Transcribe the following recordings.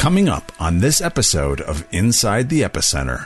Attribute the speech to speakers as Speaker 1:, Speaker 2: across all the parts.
Speaker 1: Coming up on this episode of Inside the Epicenter.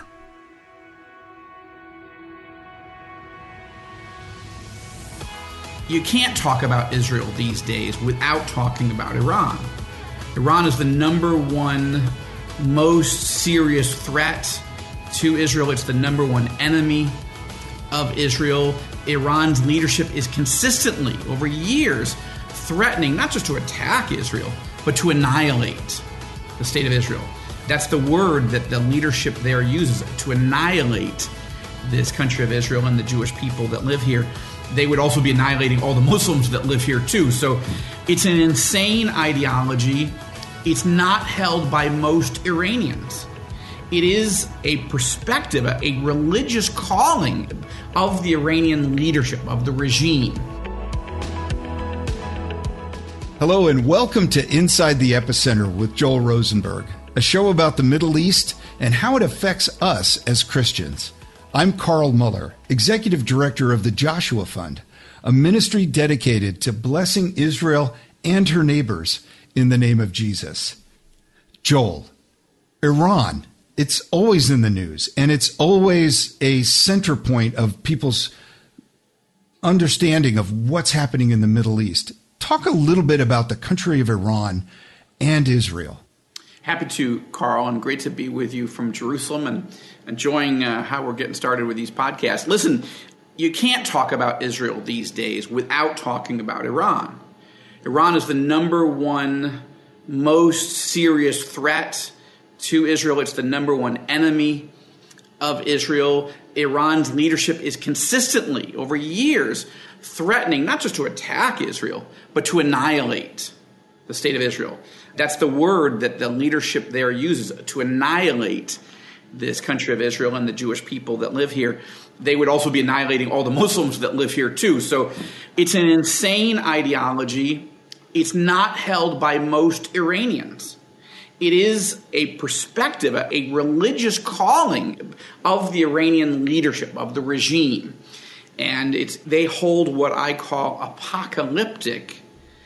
Speaker 2: You can't talk about Israel these days without talking about Iran. Iran is the number one most serious threat to Israel. It's the number one enemy of Israel. Iran's leadership is consistently, over years, threatening not just to attack Israel, but to annihilate the state of Israel. That's the word that the leadership there uses, to annihilate this country of Israel and the Jewish people that live here. They would also be annihilating all the Muslims that live here too. So it's an insane ideology. It's not held by most Iranians. It is a perspective, a religious calling of the Iranian leadership, of the regime.
Speaker 3: Hello and welcome to Inside the Epicenter with Joel Rosenberg, a show about the Middle East and how it affects us as Christians. I'm Carl Muller, Executive Director of the Joshua Fund, a ministry dedicated to blessing Israel and her neighbors in the name of Jesus. Joel, Iran, it's always in the news, and it's always a center point of people's understanding of what's happening in the Middle East. Talk a little bit about the country of Iran and Israel.
Speaker 2: Happy to, Carl, and great to be with you from Jerusalem and enjoying how we're getting started with these podcasts. Listen, you can't talk about Israel these days without talking about Iran. Iran is the number one most serious threat to Israel. It's the number one enemy of Israel. Iran's leadership is consistently, over years, threatening not just to attack Israel, but to annihilate the state of Israel. That's the word that the leadership there uses, to annihilate this country of Israel and the Jewish people that live here. They would also be annihilating all the Muslims that live here too. So it's an insane ideology. It's not held by most Iranians. It is a perspective, a religious calling of the Iranian leadership, of the regime. And they hold what I call apocalyptic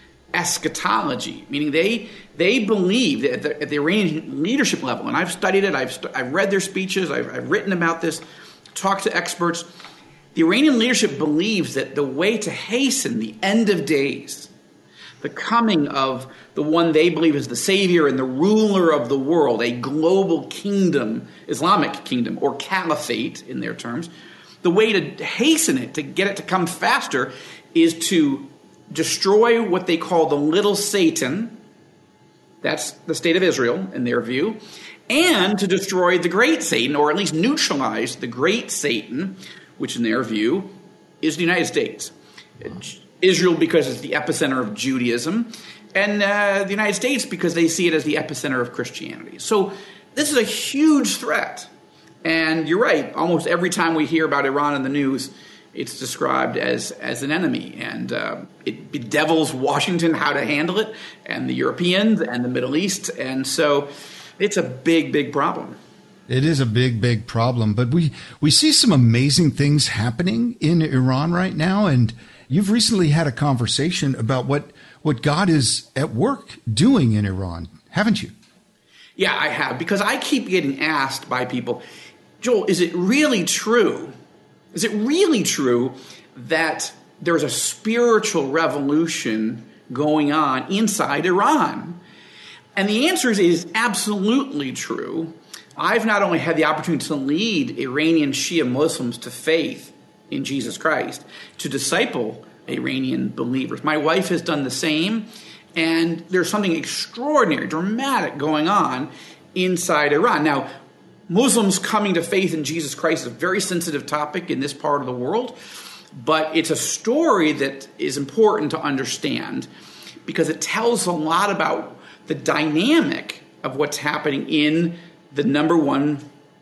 Speaker 2: eschatology, meaning they believe that at the Iranian leadership level, and I've studied it, I've read their speeches, I've written about this, talked to experts. The Iranian leadership believes that the way to hasten the end of days, the coming of the one they believe is the savior and the ruler of the world, a global kingdom, Islamic kingdom, or caliphate in their terms, the way to hasten it, to get it to come faster, is to destroy what they call the little Satan, that's the state of Israel in their view, and to destroy the great Satan, or at least neutralize the great Satan, which in their view is the United States. Israel because it's the epicenter of Judaism, and the United States because they see it as the epicenter of Christianity. So this is a huge threat. And you're right, almost every time we hear about Iran in the news, it's described as an enemy. And it bedevils Washington how to handle it, and the Europeans and the Middle East. And so it's a big, big problem.
Speaker 3: It is a big, big problem. But we see some amazing things happening in Iran right now. And you've recently had a conversation about what God is at work doing in Iran, haven't you?
Speaker 2: Yeah, I have, because I keep getting asked by people, Joel, is it really true? Is it really true that there's a spiritual revolution going on inside Iran? And the answer is absolutely true. I've not only had the opportunity to lead Iranian Shia Muslims to faith in Jesus Christ, to disciple Iranian believers. My wife has done the same, and there's something extraordinary, dramatic going on inside Iran. Now, Muslims coming to faith in Jesus Christ is a very sensitive topic in this part of the world, but it's a story that is important to understand because it tells a lot about the dynamic of what's happening in the number one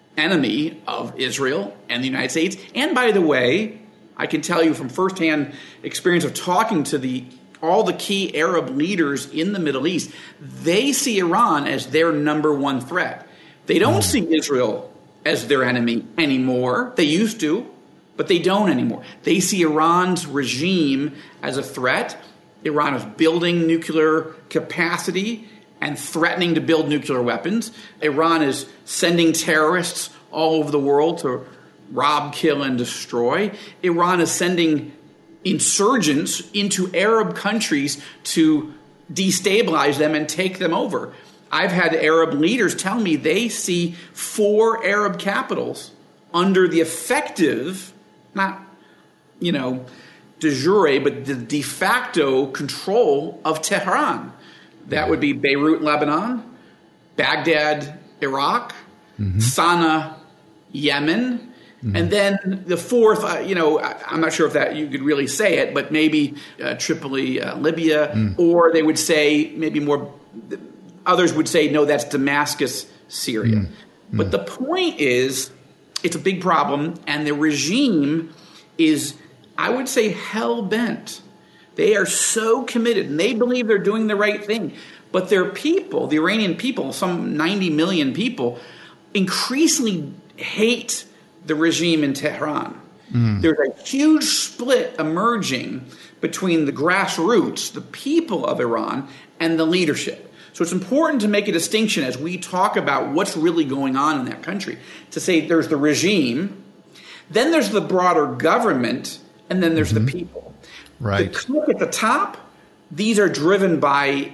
Speaker 2: enemy of Israel and the United States. And by the way, I can tell you from firsthand experience of talking to all the key Arab leaders in the Middle East, they see Iran as their number one threat. They don't see Israel as their enemy anymore. They used to, but they don't anymore. They see Iran's regime as a threat. Iran is building nuclear capacity and threatening to build nuclear weapons. Iran is sending terrorists all over the world to rob, kill, and destroy. Iran is sending insurgents into Arab countries to destabilize them and take them over. I've had Arab leaders tell me they see 4 Arab capitals under the effective, not, de jure, but the de facto control of Tehran. That would be Beirut, Lebanon, Baghdad, Iraq, Sana'a, Yemen, and then the fourth, I'm not sure if that you could really say it, but maybe Tripoli, Libya, or they would say maybe more, others would say, no, that's Damascus, Syria. But the point is, it's a big problem, and the regime is, I would say, hell-bent. They are so committed, and they believe they're doing the right thing. But their people, the Iranian people, some 90 million people, increasingly hate the regime in Tehran. There's a huge split emerging between the grassroots, the people of Iran, and the leadership. So it's important to make a distinction as we talk about what's really going on in that country, to say there's the regime, then there's the broader government, and then there's the people.
Speaker 3: Right.
Speaker 2: The clique at the top, these are driven by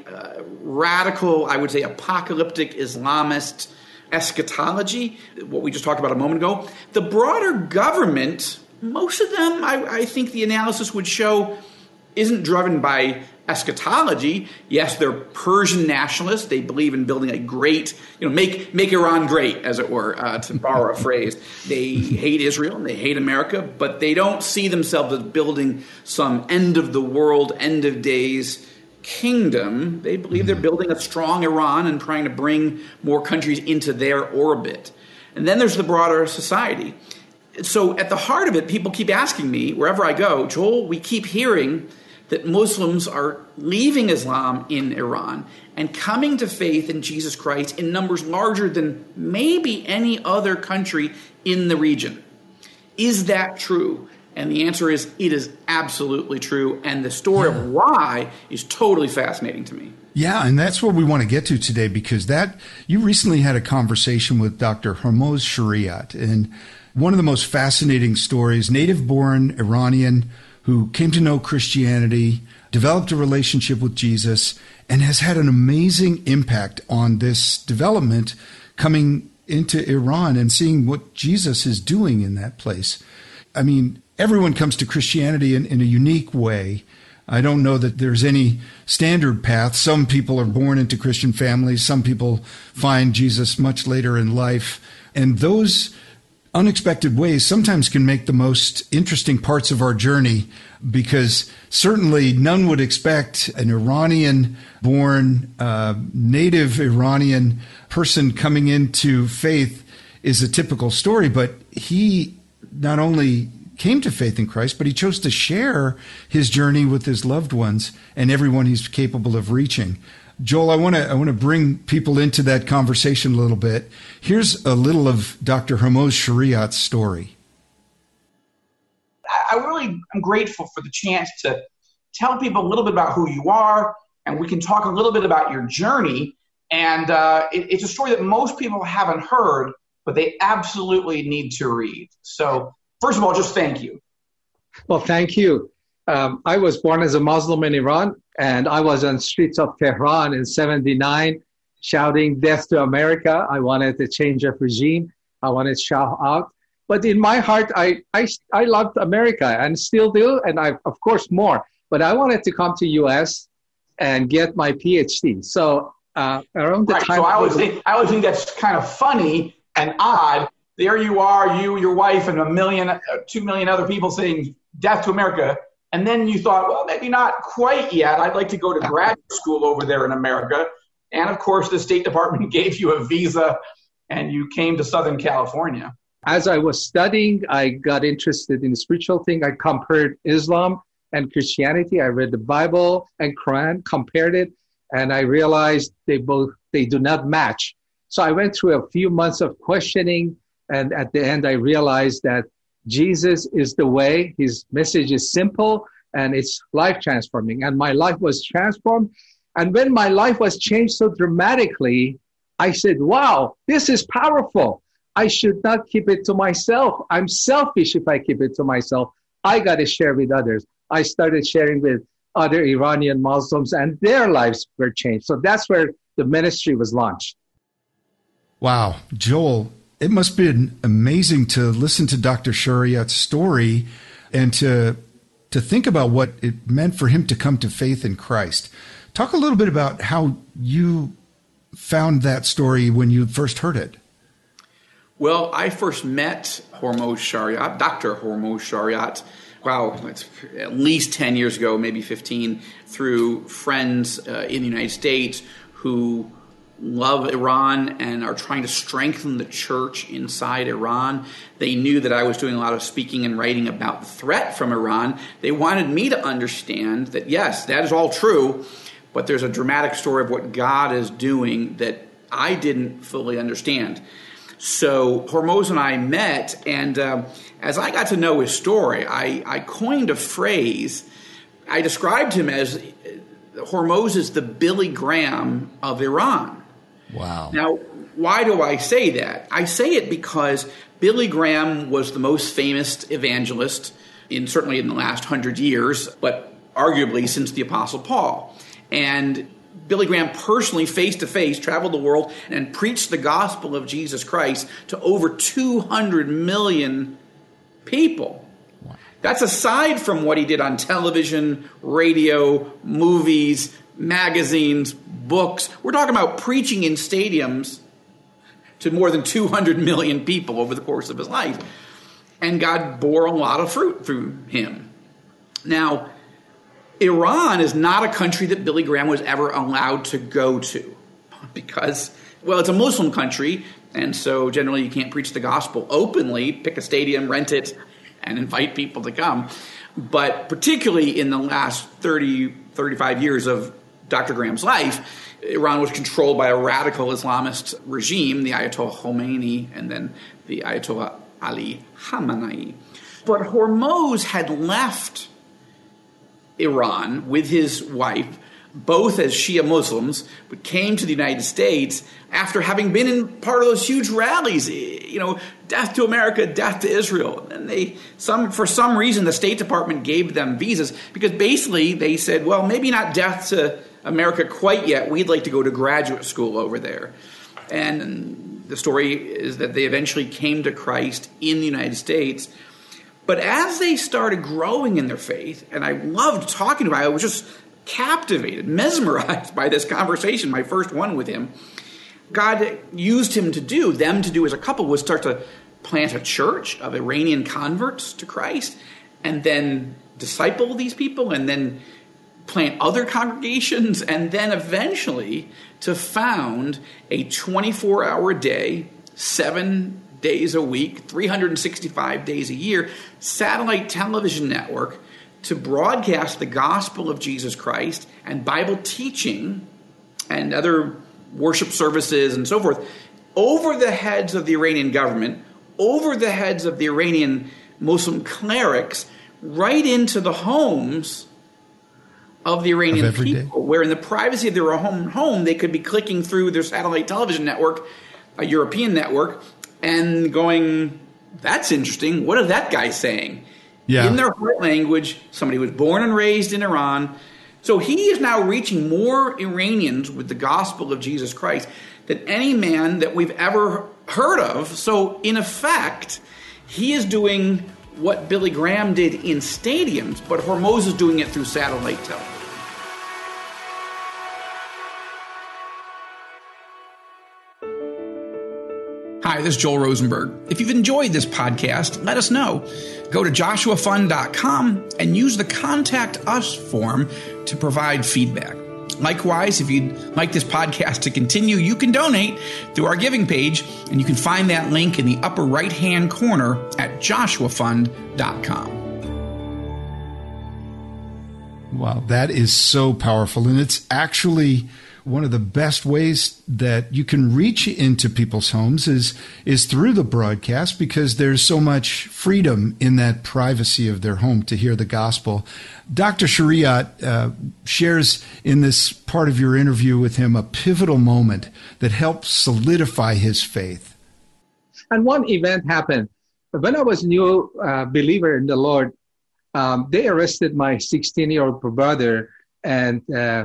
Speaker 2: radical, I would say, apocalyptic Islamist eschatology, what we just talked about a moment ago. The broader government, most of them, I think the analysis would show, isn't driven by eschatology. Yes, they're Persian nationalists. They believe in building a great, make Iran great, as it were, to borrow a phrase. They hate Israel and they hate America, but they don't see themselves as building some end of the world, end of days kingdom. They believe they're building a strong Iran and trying to bring more countries into their orbit. And then there's the broader society. So at the heart of it, people keep asking me, wherever I go, Joel, we keep hearing that Muslims are leaving Islam in Iran and coming to faith in Jesus Christ in numbers larger than maybe any other country in the region. Is that true? And the answer is, it is absolutely true. And the story of why is totally fascinating to me.
Speaker 3: Yeah, and that's what we want to get to today, because you recently had a conversation with Dr. Hormoz Shariat, and one of the most fascinating stories, native-born Iranian who came to know Christianity, developed a relationship with Jesus, and has had an amazing impact on this development coming into Iran and seeing what Jesus is doing in that place. I mean, everyone comes to Christianity in a unique way. I don't know that there's any standard path. Some people are born into Christian families. Some people find Jesus much later in life. And those unexpected ways sometimes can make the most interesting parts of our journey, because certainly none would expect an Iranian-born, native Iranian person coming into faith is a typical story, but he not only came to faith in Christ, but he chose to share his journey with his loved ones and everyone he's capable of reaching. Joel, I want to bring people into that conversation a little bit. Here's a little of Dr. Hormoz Shariat's story.
Speaker 2: I really am grateful for the chance to tell people a little bit about who you are, and we can talk a little bit about your journey. And it's a story that most people haven't heard, but they absolutely need to read. So first of all, just thank you.
Speaker 4: Well, thank you. I was born as a Muslim in Iran, and I was on the streets of Tehran in 79 shouting death to America. I wanted a change of regime. I wanted Shah out. But in my heart, I loved America and still do, and I, of course, more. But I wanted to come to U.S. and get my PhD. So around the time... So I always think that's kind of funny and odd. There you are, you, your wife, and 2 million other people saying death to America. And then you thought, well, maybe not quite yet. I'd like to go to graduate school over there in America. And, of course, the State Department gave you a visa, and you came to Southern California. As I was studying, I got interested in the spiritual thing. I compared Islam and Christianity. I read the Bible and Quran, compared it, and I realized they do not match. So I went through a few months of questioning, and at the end I realized that Jesus is the way. His message is simple, and it's life transforming. And my life was transformed. And when my life was changed so dramatically, I said, wow, this is powerful. I should not keep it to myself. I'm selfish if I keep it to myself. I got to share with others. I started sharing with other Iranian Muslims, and their lives were changed. So that's where the ministry was launched.
Speaker 3: Wow. Joel, it must have been amazing to listen to Dr. Shariat's story and to think about what it meant for him to come to faith in Christ. Talk a little bit about how you found that story when you first heard it.
Speaker 2: Well, I first met Hormoz Shariat, Dr. Hormoz Shariat, it's at least 10 years ago, maybe 15, through friends in the United States who love Iran and are trying to strengthen the church inside Iran. They knew that I was doing a lot of speaking and writing about the threat from Iran. They wanted me to understand that, yes, that is all true, but there's a dramatic story of what God is doing that I didn't fully understand. So Hormoz and I met, and as I got to know his story, I coined a phrase. I described him as Hormoz is the Billy Graham of Iran.
Speaker 3: Wow.
Speaker 2: Now, why do I say that? I say it because Billy Graham was the most famous evangelist certainly in the last 100 years, but arguably since the Apostle Paul. And Billy Graham personally, face-to-face, traveled the world and preached the gospel of Jesus Christ to over 200 million people. Wow. That's aside from what he did on television, radio, movies, magazines, books. We're talking about preaching in stadiums to more than 200 million people over the course of his life. And God bore a lot of fruit through him. Now, Iran is not a country that Billy Graham was ever allowed to go to because, it's a Muslim country, and so generally you can't preach the gospel openly, pick a stadium, rent it, and invite people to come. But particularly in the last 35 years of Dr. Graham's life, Iran was controlled by a radical Islamist regime, the Ayatollah Khomeini, and then the Ayatollah Ali Khamenei. But Hormoz had left Iran with his wife, both as Shia Muslims, but came to the United States after having been in part of those huge rallies, death to America, death to Israel. And for some reason, the State Department gave them visas because basically they said, well, maybe not death to America quite yet. We'd like to go to graduate school over there. And the story is that they eventually came to Christ in the United States. But as they started growing in their faith, and I loved talking about it, I was just captivated, mesmerized by this conversation, my first one with him. God used them to do as a couple, was start to plant a church of Iranian converts to Christ, and then disciple these people, and then plant other congregations, and then eventually to found a 24-hour day, 7 days a week, 365 days a year, satellite television network to broadcast the gospel of Jesus Christ and Bible teaching and other worship services and so forth over the heads of the Iranian government, over the heads of the Iranian Muslim clerics, right into the homes of the Iranian people, where in the privacy of their own home, they could be clicking through their satellite television network, a European network, and going, that's interesting. What is that guy saying? Yeah. In their heart language, somebody who was born and raised in Iran. So he is now reaching more Iranians with the gospel of Jesus Christ than any man that we've ever heard of. So in effect, he is doing what Billy Graham did in stadiums, but Hormoz is doing it through satellite television. Hi, this is Joel Rosenberg. If you've enjoyed this podcast, let us know. Go to joshuafund.com and use the Contact Us form to provide feedback. Likewise, if you'd like this podcast to continue, you can donate through our giving page, and you can find that link in the upper right-hand corner at joshuafund.com.
Speaker 3: Wow, that is so powerful. And it's actually one of the best ways that you can reach into people's homes is through the broadcast, because there's so much freedom in that privacy of their home to hear the gospel. Dr. Shariat shares in this part of your interview with him a pivotal moment that helped solidify his faith.
Speaker 4: And one event happened. When I was a new believer in the Lord, they arrested my 16-year-old brother and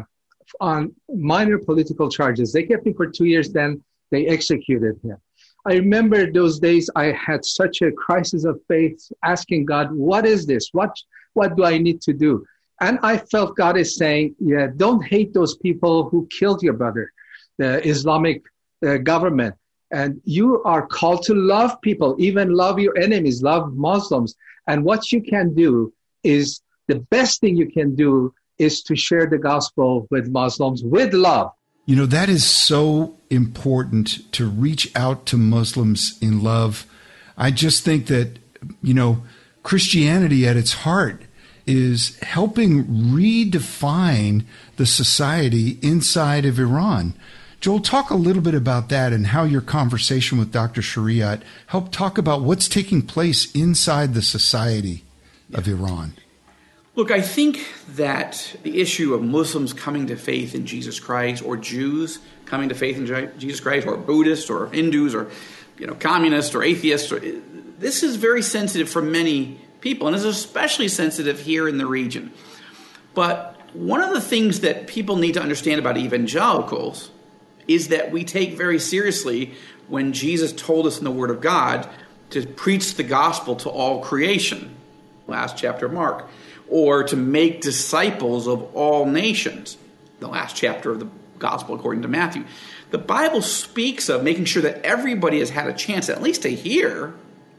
Speaker 4: on minor political charges. They kept him for 2 years, then they executed him. I remember those days I had such a crisis of faith, asking God, what is this? What do I need to do? And I felt God is saying, yeah, don't hate those people who killed your brother, the Islamic government. And you are called to love people, even love your enemies, love Muslims. And what you can do is, the best thing you can do is to share the gospel with Muslims with love.
Speaker 3: You know, that is so important, to reach out to Muslims in love. I just think that, you know, Christianity at its heart is helping redefine the society inside of Iran. Joel, talk a little bit about that and how your conversation with Dr. Shariat helped talk about what's taking place inside the society of Iran.
Speaker 2: Look, I think that the issue of Muslims coming to faith in Jesus Christ, or Jews coming to faith in Jesus Christ, or Buddhists or Hindus or communists or atheists, this is very sensitive for many people, and is especially sensitive here in the region. But one of the things that people need to understand about evangelicals is that we take very seriously when Jesus told us in the Word of God to preach the gospel to all creation, last chapter of Mark, or to make disciples of all nations, the last chapter of the gospel according to Matthew. The Bible speaks of making sure that everybody has had a chance at least to hear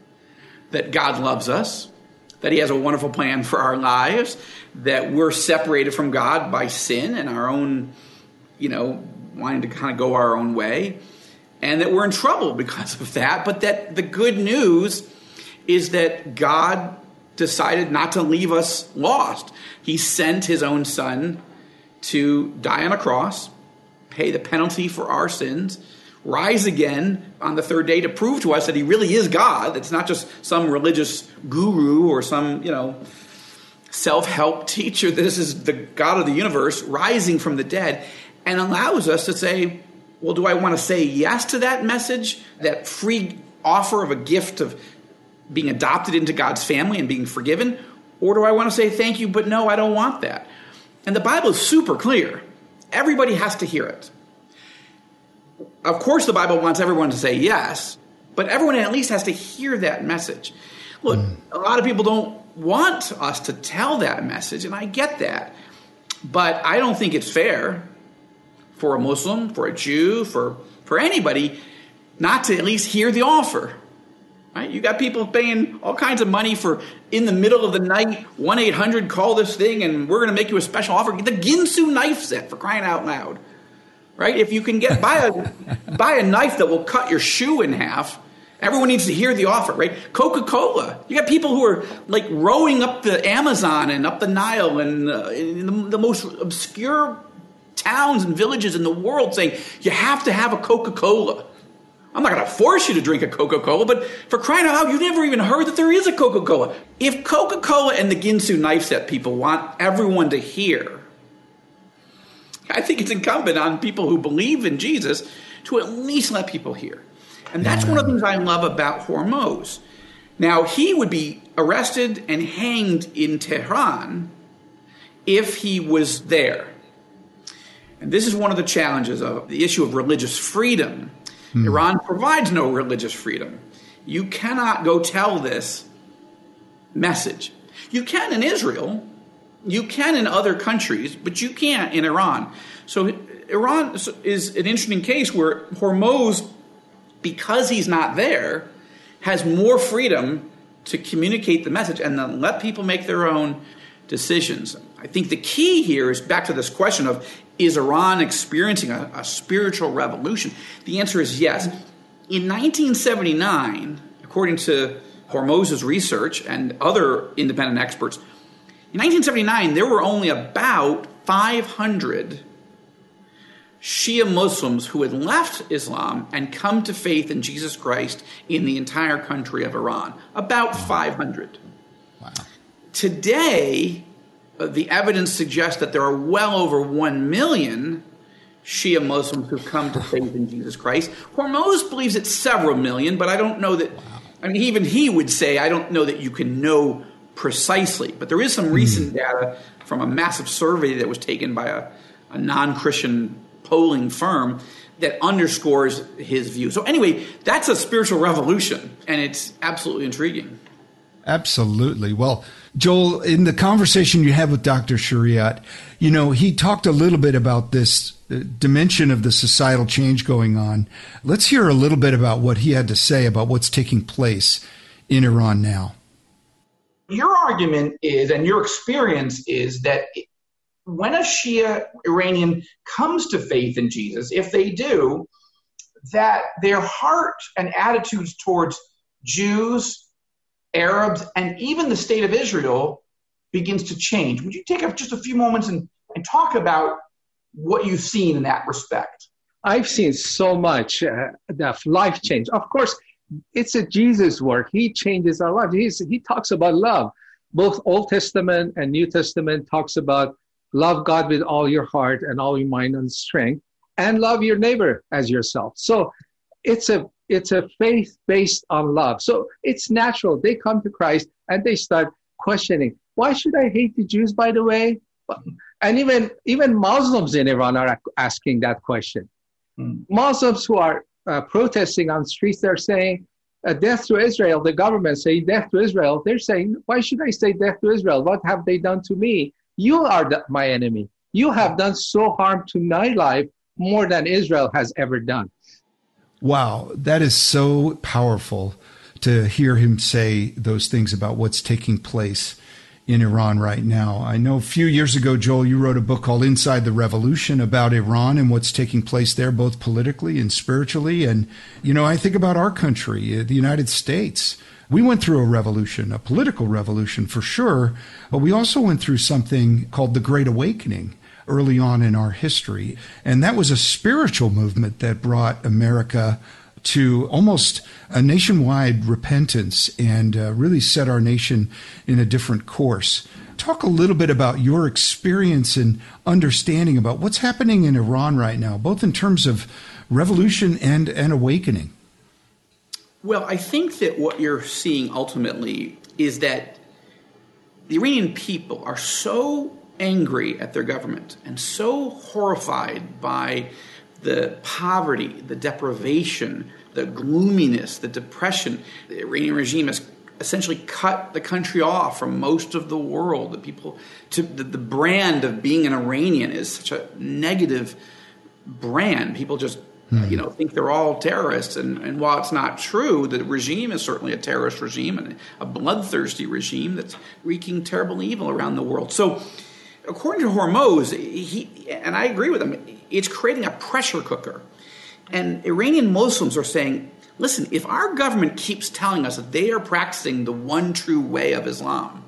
Speaker 2: that God loves us, that he has a wonderful plan for our lives, that we're separated from God by sin and our own, wanting to kind of go our own way, and that we're in trouble because of that, but that the good news is that God decided not to leave us lost. He sent his own son to die on a cross, pay the penalty for our sins, rise again on the third day to prove to us that he really is God. It's not just some religious guru or some, self-help teacher. This is the God of the universe rising from the dead, and allows us to say, well, do I want to say yes to that message, that free offer of a gift of being adopted into God's family and being forgiven? Or do I want to say thank you, but no, I don't want that? And the Bible is super clear. Everybody has to hear it. Of course, the Bible wants everyone to say yes, but everyone at least has to hear that message. Look, a lot of people don't want us to tell that message, and I get that. But I don't think it's fair for a Muslim, for a Jew, for anybody not to at least hear the offer. Right? You got people paying all kinds of money for, in the middle of the night, 1-800, call this thing, and we're going to make you a special offer. Get the Ginsu knife set, for crying out loud. Right? If you can buy a knife that will cut your shoe in half, everyone needs to hear the offer, right? Coca-Cola. You got people who are like rowing up the Amazon and up the Nile and in the most obscure towns and villages in the world saying, you have to have a Coca-Cola. I'm not going to force you to drink a Coca-Cola, but for crying out loud, you've never even heard that there is a Coca-Cola. If Coca-Cola and the Ginsu knife set people want everyone to hear, I think it's incumbent on people who believe in Jesus to at least let people hear. And that's one of the things I love about Hormoz. Now, he would be arrested and hanged in Tehran if he was there. And this is one of the challenges of the issue of religious freedom. Iran provides no religious freedom. You cannot go tell this message. You can in Israel, you can in other countries, but you can't in Iran. So Iran is an interesting case where Hormoz, because he's not there, has more freedom to communicate the message and then let people make their own decisions. I think the key here is back to this question of, is Iran experiencing a spiritual revolution? The answer is yes. In 1979, according to Hormoz's research and other independent experts, in 1979, there were only about 500 Shia Muslims who had left Islam and come to faith in Jesus Christ in the entire country of Iran. About 500.
Speaker 3: Wow.
Speaker 2: Today, the evidence suggests that there are well over 1 million Shia Muslims who've come to faith in Jesus Christ. Hormoz believes it's several million, but I don't know that. I mean, even he would say, I don't know that you can know precisely. But there is some recent data from a massive survey that was taken by a non-Christian polling firm that underscores his view. So anyway, that's a spiritual revolution, and it's absolutely intriguing.
Speaker 3: Absolutely. Well, Joel, in the conversation you had with Dr. Shariat, he talked a little bit about this dimension of the societal change going on. Let's hear a little bit about what he had to say about what's taking place in Iran now.
Speaker 5: Your argument is, and your experience is, that when a Shia Iranian comes to faith in Jesus, if they do, that their heart and attitudes towards Jews, Arabs, and even the state of Israel begins to change. Would you take up just a few moments and talk about what you've seen in that respect?
Speaker 4: I've seen so much the life change. Of course, it's a Jesus work. He changes our lives. He talks about love. Both Old Testament and New Testament talks about love God with all your heart and all your mind and strength, and love your neighbor as yourself. So it's a faith based on love. So it's natural. They come to Christ and they start questioning, why should I hate the Jews, by the way? And even Muslims in Iran are asking that question. Muslims who are protesting on streets, they're saying, death to Israel. The government saying death to Israel. They're saying, why should I say death to Israel? What have they done to me? You are my enemy. You have done so harm to my life more than Israel has ever done.
Speaker 3: Wow, that is so powerful to hear him say those things about what's taking place in Iran right now. I know a few years ago, Joel, you wrote a book called Inside the Revolution about Iran and what's taking place there, both politically and spiritually. And, I think about our country, the United States. We went through a revolution, a political revolution for sure, but we also went through something called the Great Awakening early on in our history. And that was a spiritual movement that brought America to almost a nationwide repentance and really set our nation in a different course. Talk a little bit about your experience and understanding about what's happening in Iran right now, both in terms of revolution and awakening.
Speaker 2: Well, I think that what you're seeing ultimately is that the Iranian people are so angry at their government and so horrified by the poverty, the deprivation, the gloominess, the depression. The Iranian regime has essentially cut the country off from most of the world. The brand of being an Iranian is such a negative brand. People just think they're all terrorists. And while it's not true, the regime is certainly a terrorist regime and a bloodthirsty regime that's wreaking terrible evil around the world. So according to Hormoz, and I agree with him, it's creating a pressure cooker. And Iranian Muslims are saying, listen, if our government keeps telling us that they are practicing the one true way of Islam,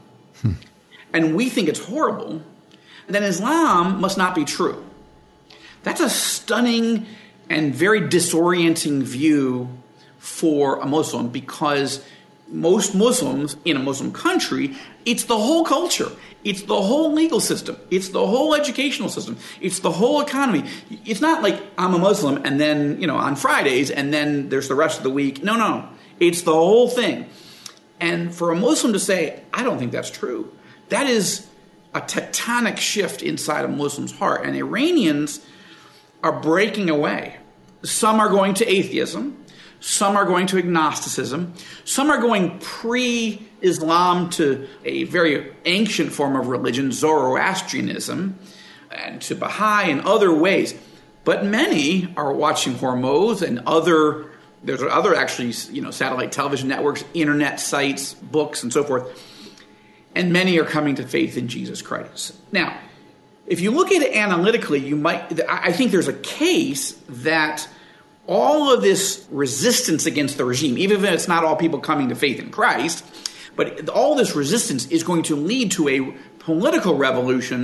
Speaker 2: and we think it's horrible, then Islam must not be true. That's a stunning and very disorienting view for a Muslim, because most Muslims in a Muslim country, it's the whole culture. It's the whole legal system. It's the whole educational system. It's the whole economy. It's not like I'm a Muslim and then, on Fridays and then there's the rest of the week. No. It's the whole thing. And for a Muslim to say, I don't think that's true, that is a tectonic shift inside a Muslim's heart. And Iranians are breaking away. Some are going to atheism. Some are going to agnosticism. Some are going pre-Islam to a very ancient form of religion, Zoroastrianism, and to Baha'i and other ways. But many are watching Hormoz and there's other actually, satellite television networks, internet sites, books, and so forth. And many are coming to faith in Jesus Christ. Now, if you look at it analytically, I think there's a case that all of this resistance against the regime, even if it's not all people coming to faith in Christ, but all this resistance is going to lead to a political revolution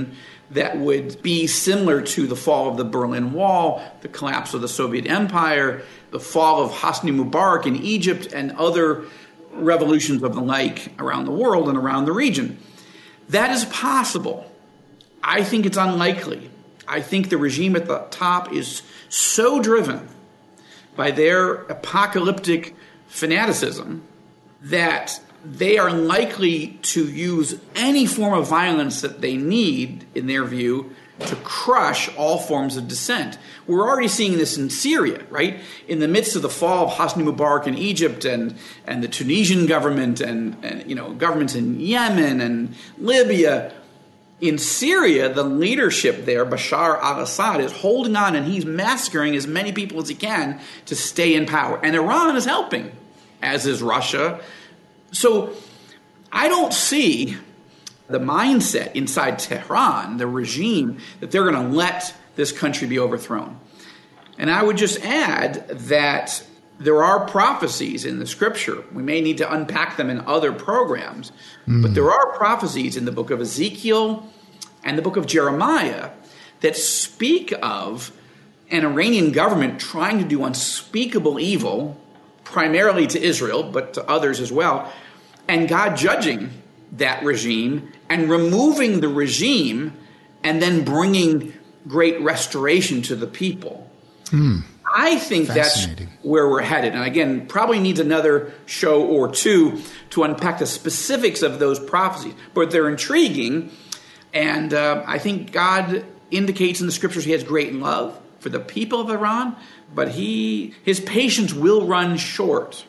Speaker 2: that would be similar to the fall of the Berlin Wall, the collapse of the Soviet Empire, the fall of Hosni Mubarak in Egypt, and other revolutions of the like around the world and around the region. That is possible. I think it's unlikely. I think the regime at the top is so driven by their apocalyptic fanaticism that they are likely to use any form of violence that they need, in their view, to crush all forms of dissent. We're already seeing this in Syria, right? In the midst of the fall of Hosni Mubarak in Egypt and the Tunisian government and governments in Yemen and Libya. In Syria, the leadership there, Bashar al-Assad, is holding on, and he's massacring as many people as he can to stay in power. And Iran is helping, as is Russia. So I don't see the mindset inside Tehran, the regime, that they're going to let this country be overthrown. And I would just add that there are prophecies in the scripture. We may need to unpack them in other programs, but there are prophecies in the book of Ezekiel and the book of Jeremiah that speak of an Iranian government trying to do unspeakable evil, primarily to Israel, but to others as well, and God judging that regime and removing the regime and then bringing great restoration to the people. I think that's where we're headed. And again, probably needs another show or two to unpack the specifics of those prophecies. But they're intriguing. And I think God indicates in the scriptures he has great love for the people of Iran, but his patience will run short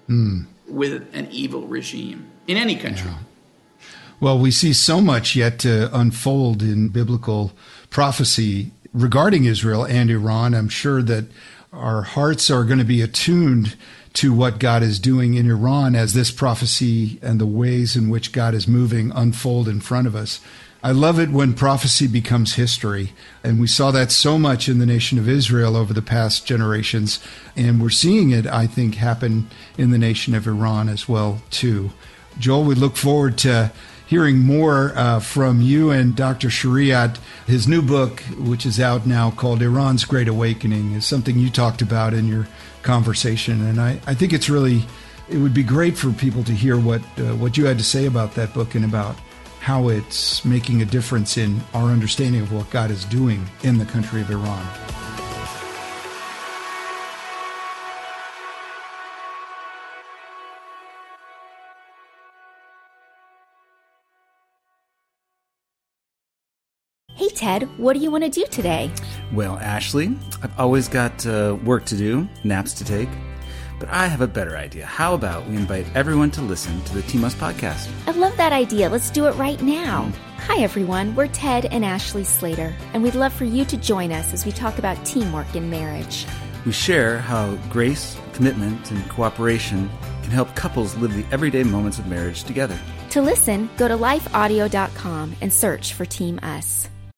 Speaker 2: with an evil regime in any country.
Speaker 3: Yeah. Well, we see so much yet to unfold in biblical prophecy regarding Israel and Iran. I'm sure that our hearts are going to be attuned to what God is doing in Iran as this prophecy and the ways in which God is moving unfold in front of us. I love it when prophecy becomes history, and we saw that so much in the nation of Israel over the past generations, and we're seeing it, I think, happen in the nation of Iran as well, too. Joel, we look forward to hearing more from you and Dr. Shariat. His new book, which is out now, called Iran's Great Awakening, is something you talked about in your conversation, and I think it would be great for people to hear what you had to say about that book and about how it's making a difference in our understanding of what God is doing in the country of Iran.
Speaker 6: Hey, Ted, what do you want to do today?
Speaker 7: Well, Ashley, I've always got work to do, naps to take. But I have a better idea. How about we invite everyone to listen to the Team Us podcast?
Speaker 6: I love that idea. Let's do it right now. Hi, everyone. We're Ted and Ashley Slater, and we'd love for you to join us as we talk about teamwork in marriage.
Speaker 7: We share how grace, commitment, and cooperation can help couples live the everyday moments of marriage together.
Speaker 6: To listen, go to lifeaudio.com and search for Team Us.